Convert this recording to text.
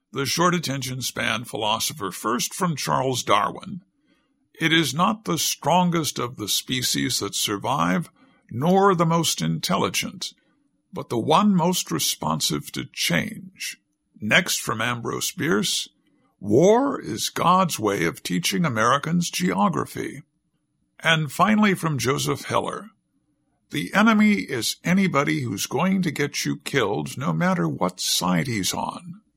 The short attention span philosopher, first from Charles Darwin. It is not the strongest of the species that survive, nor the most intelligent, but the one most responsive to change. Next from Ambrose Bierce, war is God's way of teaching Americans geography. And finally from Joseph Heller, the enemy is anybody who's going to get you killed no matter what side he's on.